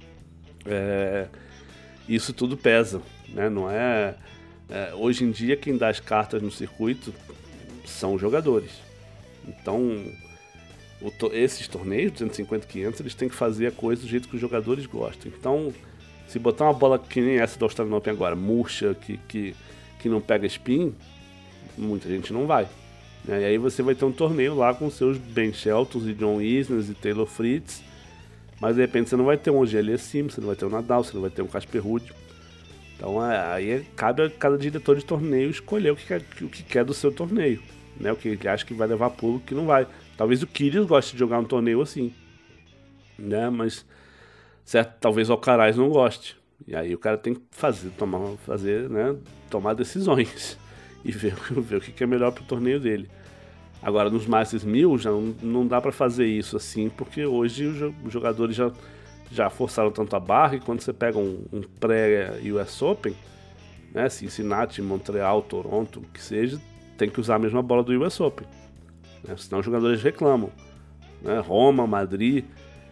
É, isso tudo pesa, né? Não é, é, hoje em dia quem dá as cartas no circuito são os jogadores. Então o to, esses torneios duzentos e cinquenta, quinhentos, eles têm que fazer a coisa do jeito que os jogadores gostam. Então, se botar uma bola que nem essa do Australian Open agora, murcha, que, que, que não pega spin, muita gente não vai, né? E aí você vai ter um torneio lá com seus Ben Shelton e John Isner e Taylor Fritz. Mas de repente você não vai ter um Ogilvy Sim, você não vai ter um Nadal, você não vai ter um Casper Ruud. Então é, aí cabe a cada diretor de torneio escolher o que quer, o que quer do seu torneio, né? O que ele acha que vai levar público, que não vai. Talvez o Kyrgios goste de jogar um torneio assim, né? Mas certo, talvez o Alcaraz não goste. E aí o cara tem que fazer, tomar, fazer, né? Tomar decisões e ver, ver o que é melhor pro torneio dele. Agora, nos Masters mil, já não, não dá para fazer isso assim, porque hoje os jogadores já, já forçaram tanto a barra que quando você pega um, um pré-U S Open, né, Cincinnati, Montreal, Toronto, que seja, tem que usar a mesma bola do U S Open, né, senão os jogadores reclamam. Né, Roma, Madrid,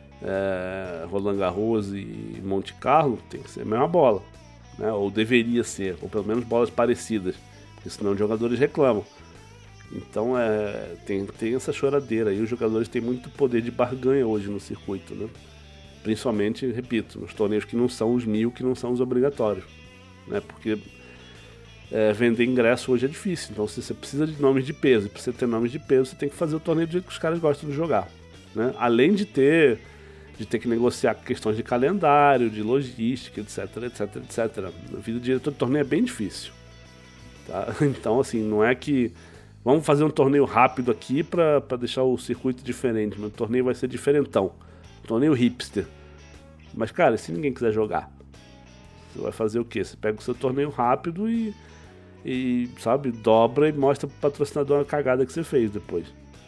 é, Roland Garros e Monte Carlo tem que ser a mesma bola, né, ou deveria ser, ou pelo menos bolas parecidas, porque senão os jogadores reclamam. Então é, tem, tem essa choradeira e os jogadores têm muito poder de barganha hoje no circuito, né? Principalmente, repito, nos torneios que não são os mil, que não são os obrigatórios, né? Porque é, vender ingresso hoje é difícil, então se você precisa de nomes de peso, e para você ter nomes de peso você tem que fazer o torneio do jeito que os caras gostam de jogar, né? Além de ter, de ter que negociar questões de calendário, de logística, etc, etc, etcétera. A vida de diretor de torneio é bem difícil, tá? Então assim, não é que vamos fazer um torneio rápido aqui para deixar o circuito diferente, mas o torneio vai ser diferentão. Um torneio hipster. Mas, cara, se ninguém quiser jogar, você vai fazer o quê? Você pega o seu torneio rápido e, e sabe, dobra e mostra pro patrocinador a cagada que você fez depois.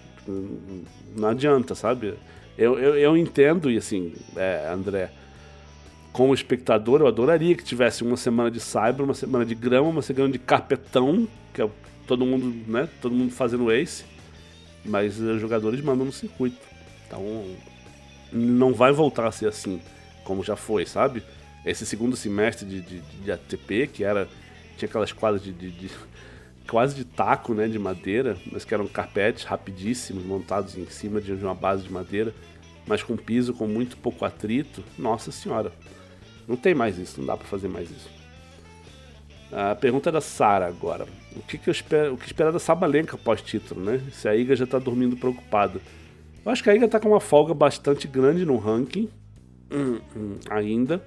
Não adianta, sabe? Eu, eu, eu entendo, e assim, é, André, como espectador, eu adoraria que tivesse uma semana de Saibro, uma semana de grama, uma semana de carpetão, que é o todo mundo, né, todo mundo fazendo ace, mas os jogadores mandam no circuito. Então, não vai voltar a ser assim, como já foi, sabe? Esse segundo semestre de, de, de A T P, que era, tinha aquelas quadras de, de, de quase de taco, né, de madeira, mas que eram carpetes rapidíssimos, montados em cima de uma base de madeira, mas com piso com muito pouco atrito. Nossa senhora, não tem mais isso, não dá pra fazer mais isso. A pergunta é da Sara agora. O que, que eu espero, o que esperar da Sabalenka pós-título, né? Se a Iga já tá dormindo preocupada. Eu acho que a Iga tá com uma folga bastante grande no ranking, hum, hum, ainda.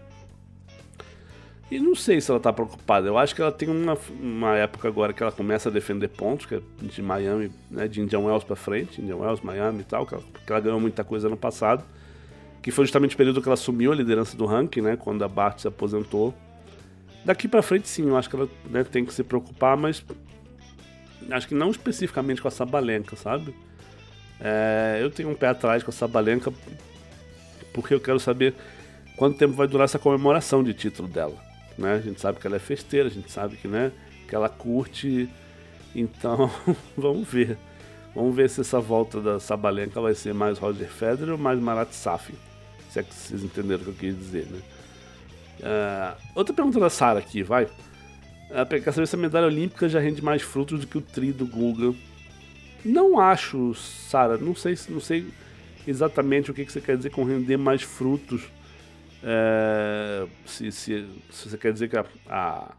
E não sei se ela tá preocupada. Eu acho que ela tem uma, uma época agora que ela começa a defender pontos, que é de Miami, né, de Indian Wells pra frente, Indian Wells, Miami e tal, que ela, que ela ganhou muita coisa no passado, que foi justamente o período que ela assumiu a liderança do ranking, né, quando a Bart se aposentou. Daqui pra frente, sim, eu acho que ela, né, tem que se preocupar, mas acho que não especificamente com a Sabalenka, sabe? É, eu tenho um pé atrás com a Sabalenka porque eu quero saber quanto tempo vai durar essa comemoração de título dela, né? A gente sabe que ela é festeira, a gente sabe que, né, que ela curte, então vamos ver. Vamos ver se essa volta da Sabalenka vai ser mais Roger Federer ou mais Marat Safin, se é que vocês entenderam o que eu quis dizer, né? Uh, outra pergunta da Sara aqui, vai. Uh, quer saber se a medalha olímpica já rende mais frutos do que o tri do Guga. Não acho, Sara, não sei, não sei exatamente o que, que você quer dizer com render mais frutos. É, se, se, se você quer dizer que a, a,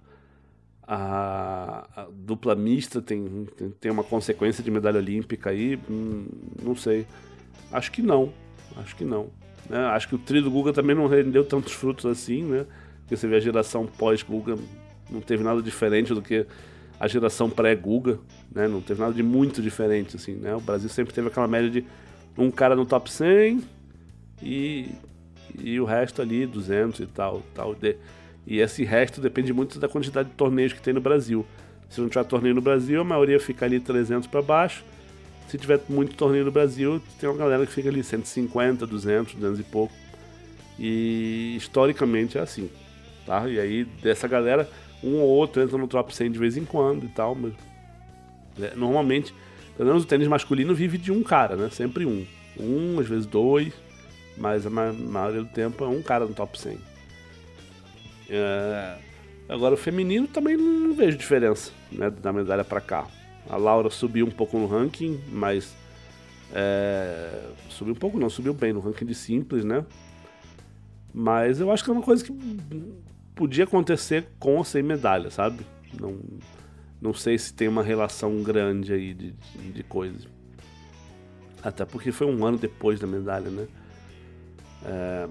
a, a dupla mista tem, tem, tem uma consequência de medalha olímpica aí, hum, não sei. Acho que não, acho que não. Né? Acho que o tri do Guga também não rendeu tantos frutos assim, né? Porque você vê a geração pós-Guga, não teve nada diferente do que a geração pré-Guga, né? Não teve nada de muito diferente, assim, né? O Brasil sempre teve aquela média de um cara no top cem e, e o resto ali, duzentos e tal. tal de, e esse resto depende muito da quantidade de torneios que tem no Brasil. Se não tiver torneio no Brasil, a maioria fica ali trezentos para baixo. Se tiver muito torneio no Brasil, tem uma galera que fica ali cento e cinquenta, duzentos, duzentos e pouco. E historicamente é assim, tá? E aí dessa galera, um ou outro entra no top cem de vez em quando e tal, mas é, normalmente, pelo menos o tênis masculino vive de um cara, né? Sempre um. Um, às vezes dois, mas a maioria do tempo é um cara no top cem. É, agora o feminino também não vejo diferença, né, da medalha pra cá. A Laura subiu um pouco no ranking, mas é, subiu um pouco não, subiu bem no ranking de simples, né? Mas eu acho que é uma coisa que podia acontecer com ou sem medalha, sabe? Não, não sei se tem uma relação grande aí de, de, de coisas. Até porque foi um ano depois da medalha, né? É...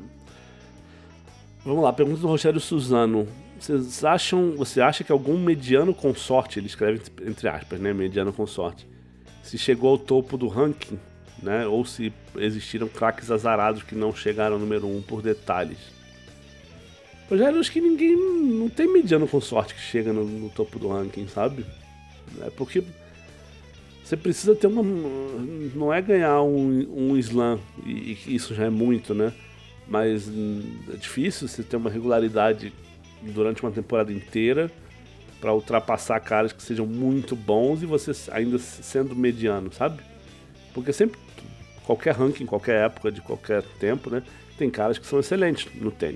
Vamos lá, pergunta do Rogério Suzano. Vocês acham, você acha que algum mediano consorte, ele escreve entre aspas, né? Mediano consorte, se chegou ao topo do ranking, né? Ou se existiram craques azarados que não chegaram ao número um por detalhes? Rogério, acho que ninguém, não tem mediano consorte que chega no, no topo do ranking, sabe? É porque você precisa ter uma, não é ganhar um, um slam, e, e isso já é muito, né? Mas é difícil você ter uma regularidade durante uma temporada inteira para ultrapassar caras que sejam muito bons e você ainda sendo mediano, sabe? Porque sempre, qualquer ranking, qualquer época, de qualquer tempo, né? Tem caras que são excelentes no tênis.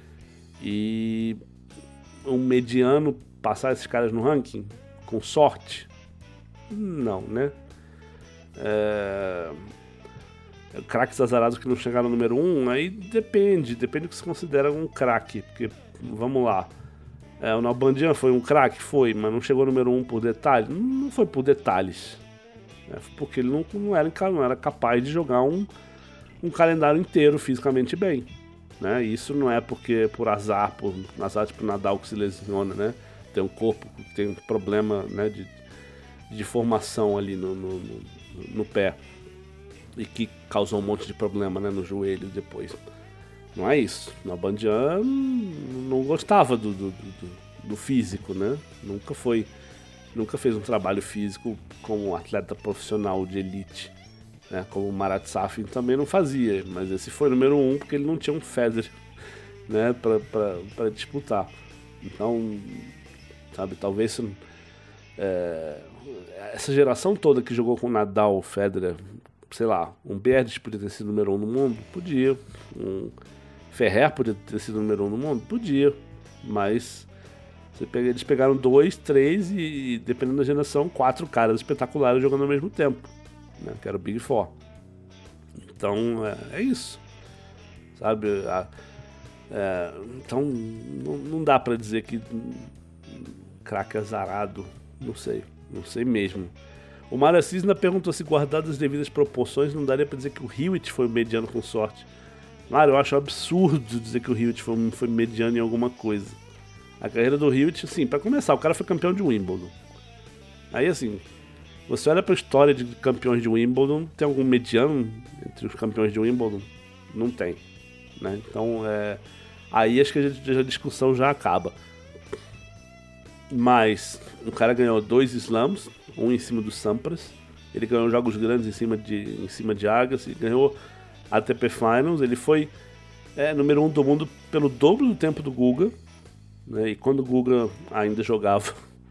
E um mediano passar esses caras no ranking com sorte? Não, né? É... Craques azarados que não chegaram no número um, aí depende, depende do que se considera um craque, porque, vamos lá, é, o Nalbandian foi um craque? Foi, mas não chegou no número um por detalhe? Não foi por detalhes, né? Porque ele não, não, era, não era capaz de jogar um, um calendário inteiro fisicamente bem, né? Isso não é porque por azar, por azar tipo Nadal que se lesiona, né? Tem um corpo que tem um problema, né, de, de formação ali no, no, no, no pé, e que causou um monte de problema, né, no joelho depois. Não é isso. Nalbandian não gostava do, do, do, do físico, né? Nunca foi, nunca fez um trabalho físico como um atleta profissional de elite, né? Como o Marat Safin também não fazia, mas esse foi o número um porque ele não tinha um Federer, né, para disputar. Então, sabe, talvez é, essa geração toda que jogou com Nadal, Federer, sei lá, um Berdych podia ter sido número um no mundo? Podia. Um Ferrer podia ter sido número um no mundo? Podia. Mas você pega, eles pegaram dois, três e, dependendo da geração, quatro caras espetaculares jogando ao mesmo tempo, né? Que era o Big Four. Então, é, é isso. Sabe? A, é, então, não, não dá pra dizer que craque azarado. Não sei. Não sei mesmo. O Mário Assis ainda perguntou se, guardadas as devidas proporções, não daria pra dizer que o Hewitt foi o mediano com sorte. Mário, eu acho absurdo dizer que o Hewitt foi, foi mediano em alguma coisa. A carreira do Hewitt, assim, pra começar, o cara foi campeão de Wimbledon. Aí, assim, você olha pra história de campeões de Wimbledon, tem algum mediano entre os campeões de Wimbledon? Não tem, né? Então, é... aí acho que a discussão já acaba. Mas o cara ganhou dois slams, um em cima do Sampras. Ele ganhou jogos grandes em cima de, em cima de Agassi, ganhou a A T P Finals. Ele foi é, número um do mundo pelo dobro do tempo do Guga, né? E quando o Guga ainda jogava.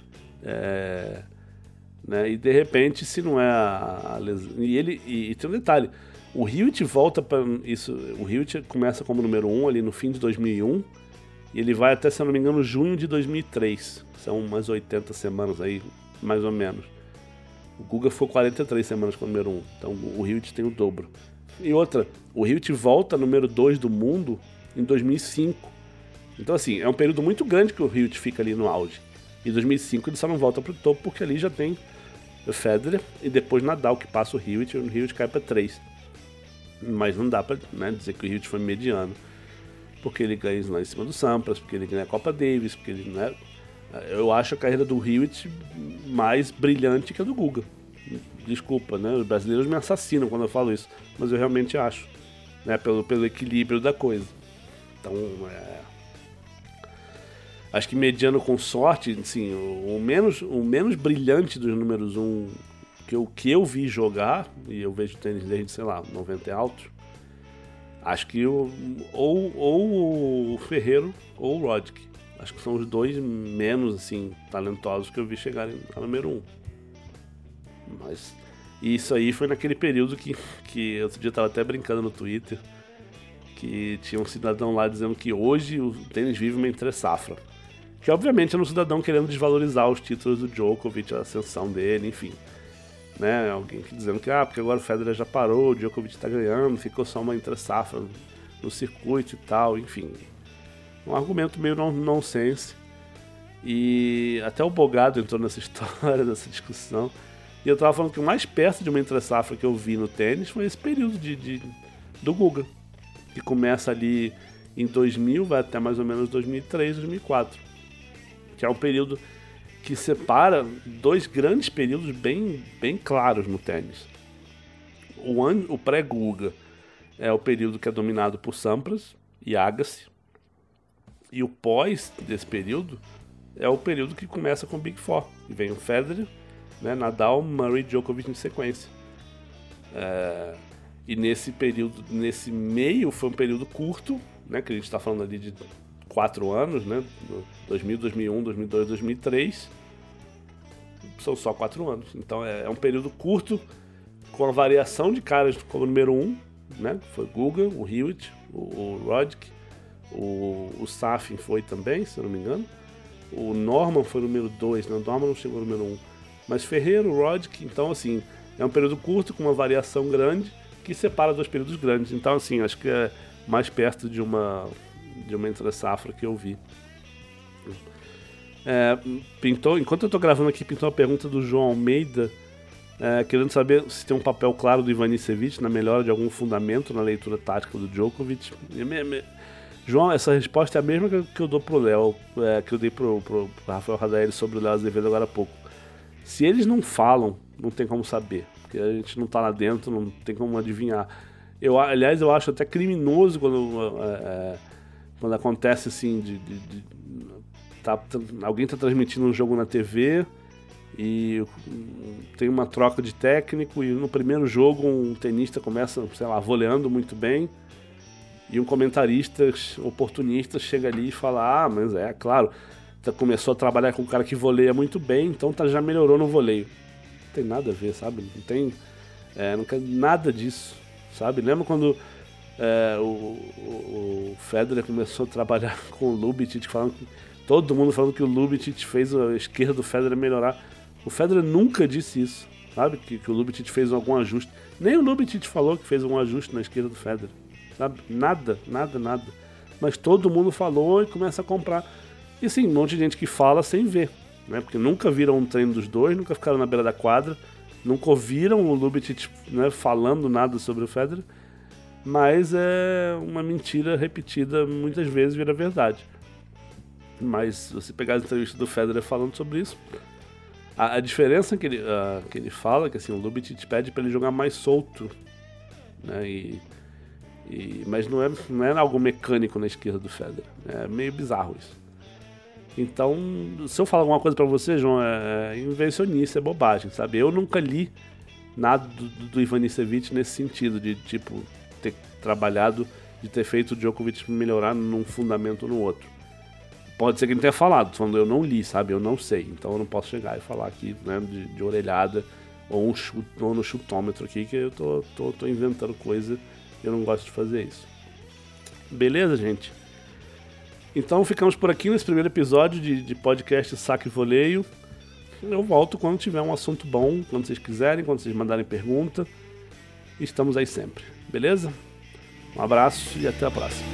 É, né? E de repente, se não é a, a lesão... E, ele, e, e tem um detalhe, o Hewitt volta para isso. O Hewitt começa como número um ali no fim de dois mil e um. E ele vai até, se eu não me engano, junho de dois mil e três. São umas oitenta semanas aí, mais ou menos. O Guga foi quarenta e três semanas com o número um. Então o Hewitt tem o dobro. E outra, o Hewitt volta número dois do mundo em dois mil e cinco. Então assim, é um período muito grande que o Hewitt fica ali no auge. Em dois mil e cinco ele só não volta pro topo porque ali já tem o Federer e depois Nadal que passa o Hewitt e o Hewitt cai para três. Mas não dá pra, né, dizer que o Hewitt foi mediano. Porque ele ganha lá em cima do Sampras, porque ele ganha a Copa Davis, porque ele, né, eu acho a carreira do Hewitt mais brilhante que a do Guga. Desculpa, né? Os brasileiros me assassinam quando eu falo isso, mas eu realmente acho, né? Pelo, pelo equilíbrio da coisa. Então, é... acho que mediano com sorte, assim, o, o, menos, o menos brilhante dos números um que eu, que eu vi jogar, e eu vejo tênis desde, sei lá, noventa altos, acho que o, ou, ou o Ferreiro ou o Roddick. Acho que são os dois menos, assim, talentosos que eu vi chegarem a número um. Mas isso aí foi naquele período que, que outro dia eu tava até brincando no Twitter, que tinha um cidadão lá dizendo que hoje o tênis vive uma entre-safra. Que obviamente era um cidadão querendo desvalorizar os títulos do Djokovic, a ascensão dele, enfim. Né? Alguém que dizendo que, ah, porque agora o Federer já parou, o Djokovic tá ganhando, ficou só uma entre-safra no circuito e tal, enfim. Um argumento meio nonsense. E até o Bogado entrou nessa história, nessa discussão. E eu tava falando que o mais perto de uma entre-safra que eu vi no tênis foi esse período de, de, do Guga, que começa ali em dois mil, vai até mais ou menos dois mil e três, dois mil e quatro. Que é um período que separa dois grandes períodos bem, bem claros no tênis. O, an, o pré-Guga é o período que é dominado por Sampras e Agassi. E o pós desse período é o período que começa com o Big Four. E vem o Federer, né, Nadal, Murray e Djokovic em sequência. É, e nesse período, nesse meio, foi um período curto, né, que a gente está falando ali de quatro anos, né, dois mil, dois mil e um, dois mil e dois, dois mil e três. São só quatro anos. Então é, é um período curto, com a variação de caras como número um, né, foi Guga, o Hewitt, o, o Roddick, o, o Safin foi também, se eu não me engano. O Norman foi número dois, né? O Norman não chegou no número um. Mas Ferreira, o Roddick, então assim, é um período curto com uma variação grande que separa dois períodos grandes. Então assim, acho que é mais perto de uma, de uma entre-safra que eu vi. É, pintou, enquanto eu estou gravando aqui, pintou a pergunta do João Almeida, é, querendo saber se tem um papel claro do Ivanisevic na melhora de algum fundamento na leitura tática do Djokovic. E me, me, João, essa resposta é a mesma que, que eu dou pro Léo, é, que eu dei pro, pro, pro Rafael Radaeli sobre o Léo Azevedo agora há pouco. Se eles não falam, não tem como saber, porque a gente não tá lá dentro, não tem como adivinhar. Eu, aliás, eu acho até criminoso quando, é, quando acontece assim, de, de, de tá, alguém tá transmitindo um jogo na T V e tem uma troca de técnico e no primeiro jogo um tenista começa, sei lá, voleando muito bem. E um comentarista oportunista chega ali e fala, ah, mas é, claro, começou a trabalhar com um cara que voleia muito bem, então tá, já melhorou no voleio. tem nada a ver, sabe? Não tem, é, não quer nada disso, sabe? Lembra quando é, o, o, o Federer começou a trabalhar com o Lubitsch, falando que, todo mundo falando que o Lubitsch fez a esquerda do Federer melhorar. O Federer nunca disse isso, sabe? Que, que o Lubitsch fez algum ajuste. Nem o Lubitsch falou que fez algum ajuste na esquerda do Federer, sabe? Nada, nada, nada. Mas todo mundo falou e começa a comprar. E sim, um monte de gente que fala sem ver, né? Porque nunca viram um treino dos dois, nunca ficaram na beira da quadra, nunca ouviram o Lubitsch, né, falando nada sobre o Federer, mas é uma mentira repetida muitas vezes vira verdade. Mas se você pegar as entrevistas do Federer falando sobre isso, a, a diferença que ele, a, que ele fala é que assim, o Lubitsch pede para ele jogar mais solto, né? E, e, mas não é, não é algo mecânico na esquerda do Federer, é meio bizarro isso. Então, se eu falar alguma coisa pra você, João, é invencionice, é bobagem, sabe? Eu nunca li nada do, do Ivan Nisevich nesse sentido, de, tipo, ter trabalhado, de ter feito o Djokovic melhorar num fundamento ou no outro. Pode ser que ele tenha falado, falando, eu não li, sabe? Eu não sei, então eu não posso chegar e falar aqui, né, de, de orelhada ou, um chute, ou no chutômetro aqui, que eu tô, tô, tô inventando coisa e eu não gosto de fazer isso. Beleza, gente? Então ficamos por aqui nesse primeiro episódio de, de podcast Saque e Voleio. Eu volto quando tiver um assunto bom, quando vocês quiserem, quando vocês mandarem pergunta. Estamos aí sempre, beleza? Um abraço e até a próxima.